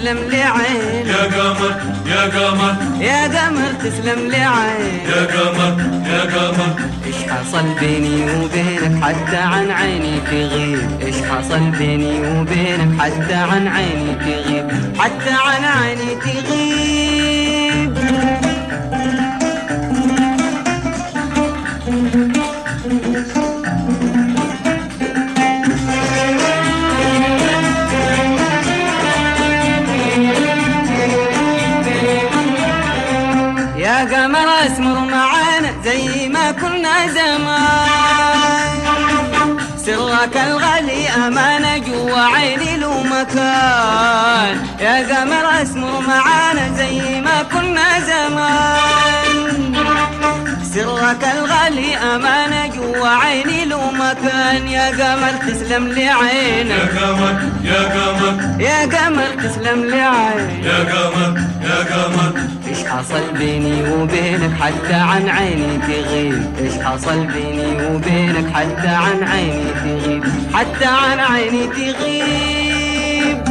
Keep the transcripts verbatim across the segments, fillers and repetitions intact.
تسلم لي عين يا قمر يا قمر يا قمر تسلم لي عين يا قمر يا قمر. ايش حصل بيني وبينك حتى عن عيني تغيب؟ ايش حصل بيني وبينك حتى عن عيني تغيب؟ حتى عن عيني تغيب. يا قمر اسمر معانا زي ما كنا زمان، سرك الغالي امانه جوا عيني له مكان. يا قمر اسمر معانا زي ما كنا زمان، سرك الغالي امانه جوا عيني له مكان. يا قمر تسلم لي عينك يا قمر يا قمر يا قمر تسلم لي عينك يا قمر يا قمر. ايش حصل بيني وبينك حتى عن عيني تغيب؟ ايش حصل بيني وبينك حتى عن عيني تغيب؟ حتى عن عيني تغيب.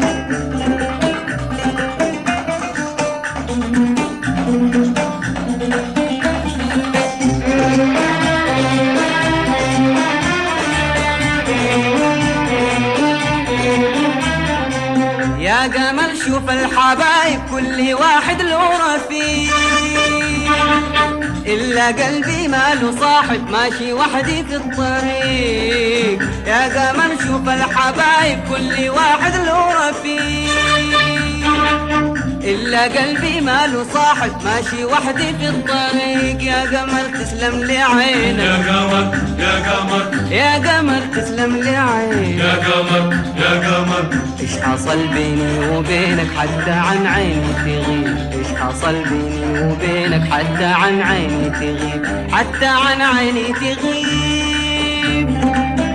يا قمر شوف الحبايب كل واحد له رفيق، إلا قلبي ما له صاحب ماشي وحدي في الطريق. يا قمر شوف الحبايب كل واحد له رفيق، إلا قلبي ما له صاحب ماشي وحدي في الطريق. يا قمر تسلم لي عينك يا قمر يا قمر يا قمر تسلم لي عينك يا قمر يا قمر. ايش حصل بيني وبينك حتى عن عيني تغيب؟ ايش حصل بيني وبينك حتى عن عيني تغيب؟ حتى عن عيني تغيب.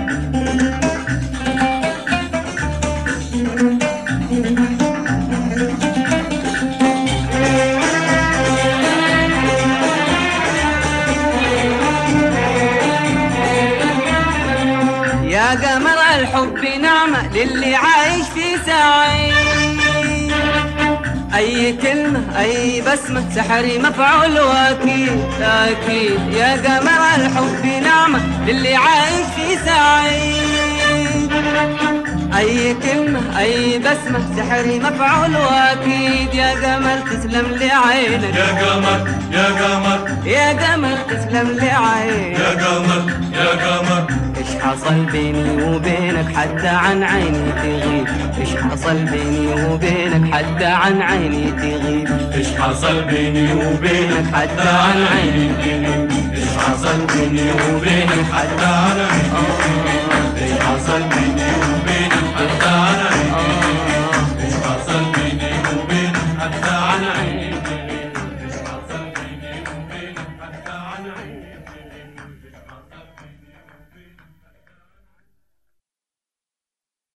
يا قمر الحب نعمة للي عايش في سعيد، أي كلمة أي بسمة سحري مفعول وأكيد أكيد. يا قمر الحب نعمة للي عايش في سعيد، أي كلمة أي بسمة سحري مفعول وأكيد. يا قمر تسلم لي عينك يا قمر يا قمر يا قمر تسلم لي عينك يا قمر يا قمر. ايش حصل بيني وبينك حتى عن عيني تغيب؟ ايش حصل بيني وبينك حتى عن عيني تغيب؟ ايش حصل بيني وبينك حتى عن عيني تغيب؟ ايش حصل بيني وبينك حتى عن عيني تغيب؟ ايش حصل بيني وبينك حتى عن عيني تغيب؟ ايش حصل بيني وبينك حتى عن عيني تغيب؟